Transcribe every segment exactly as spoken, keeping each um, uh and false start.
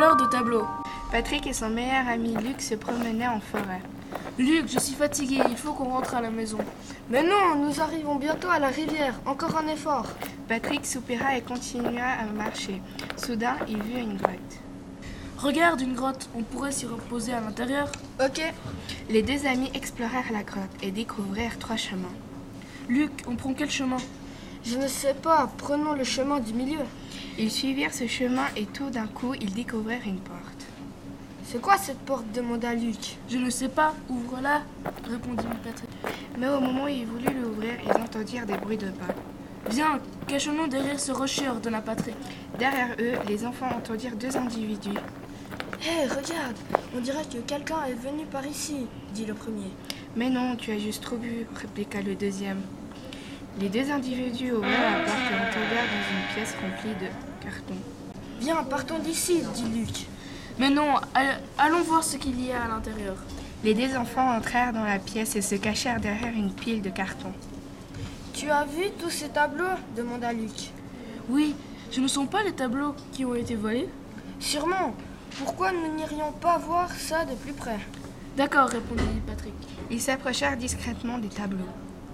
voleurs de tableaux. Patrick et son meilleur ami Luc se promenaient en forêt. Luc, je suis fatigué, il faut qu'on rentre à la maison. Mais non, nous arrivons bientôt à la rivière, encore un effort. Patrick soupira et continua à marcher. Soudain, il vit une grotte. Regarde, une grotte, on pourrait s'y reposer à l'intérieur. Ok. Les deux amis explorèrent la grotte et découvrirent trois chemins. Luc, on prend quel chemin? Je ne sais pas, prenons le chemin du milieu. Ils suivirent ce chemin et tout d'un coup, ils découvrirent une porte. C'est quoi cette porte? Demanda Luc. Je ne sais pas, ouvre-la, répondit Patrick. Mais au moment où ils voulaient l'ouvrir, ils entendirent des bruits de pas. Viens, cachons-nous derrière ce rocher, ordonna Patrick. Derrière eux, les enfants entendirent deux individus. Hé, hey, regarde, on dirait que quelqu'un est venu par ici, dit le premier. Mais non, tu as juste trop bu, répliqua le deuxième. Les deux individus ouvrirent la porte et entrèrent dans une pièce remplie de cartons. Viens, partons d'ici, dit Luc. Mais non, allons voir ce qu'il y a à l'intérieur. Les deux enfants entrèrent dans la pièce et se cachèrent derrière une pile de cartons. Tu as vu tous ces tableaux? Demanda Luc. Oui, ce ne sont pas les tableaux qui ont été volés? Sûrement. Pourquoi nous n'irions pas voir ça de plus près? D'accord, répondit Patrick. Ils s'approchèrent discrètement des tableaux.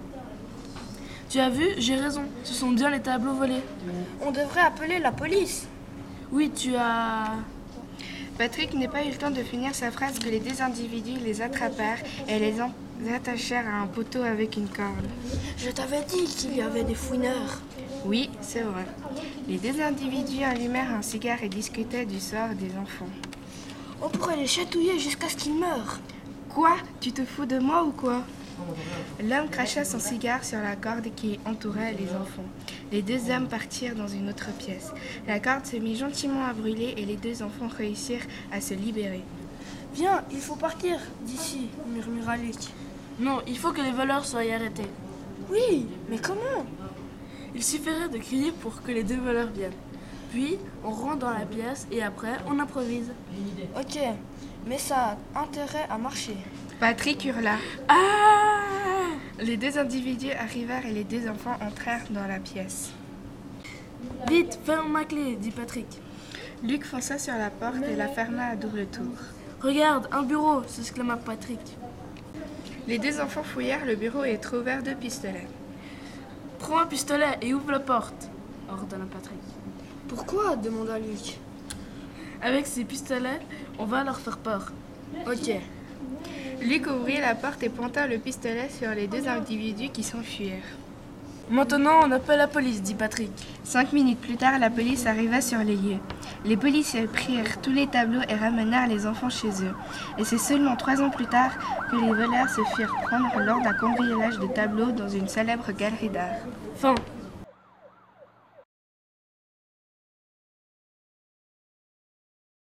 Tu as vu, j'ai raison, ce sont bien les tableaux volés. On devrait appeler la police. Oui, tu as... Patrick n'a pas eu le temps de finir sa phrase que les deux individus les attrapèrent et les attachèrent à un poteau avec une corde. Je t'avais dit qu'il y avait des fouineurs. Oui, c'est vrai. Les deux individus allumèrent un cigare et discutaient du sort des enfants. On pourrait les chatouiller jusqu'à ce qu'ils meurent. Quoi? Tu te fous de moi ou quoi? L'homme cracha son cigare sur la corde qui entourait les enfants. Les deux hommes partirent dans une autre pièce. La corde se mit gentiment à brûler et les deux enfants réussirent à se libérer. Viens, il faut partir d'ici, murmura Luc. Non, il faut que les voleurs soient arrêtés. Oui, mais comment? Il suffirait de crier pour que les deux voleurs viennent. Puis, on rentre dans la pièce et après, on improvise. Ok, mais ça a intérêt à marcher. Patrick hurla. Ah! Les deux individus arrivèrent et les deux enfants entrèrent dans la pièce. Vite, ferme ma clé, dit Patrick. Luc fonça sur la porte et la ferma à double tour. Regarde, un bureau, s'exclama Patrick. Les deux enfants fouillèrent le bureau et trouvèrent deux pistolets. Prends un pistolet et ouvre la porte, ordonna Patrick. Pourquoi? Demanda Luc. Avec ces pistolets, on va leur faire peur. Ok. Luc ouvrit la porte et pointa le pistolet sur les deux individus qui s'enfuirent. Maintenant, on appelle la police, dit Patrick. Cinq minutes plus tard, la police arriva sur les lieux. Les policiers prirent tous les tableaux et ramenèrent les enfants chez eux. Et c'est seulement trois ans plus tard que les voleurs se firent prendre lors d'un cambriolage de tableaux dans une célèbre galerie d'art. Fin.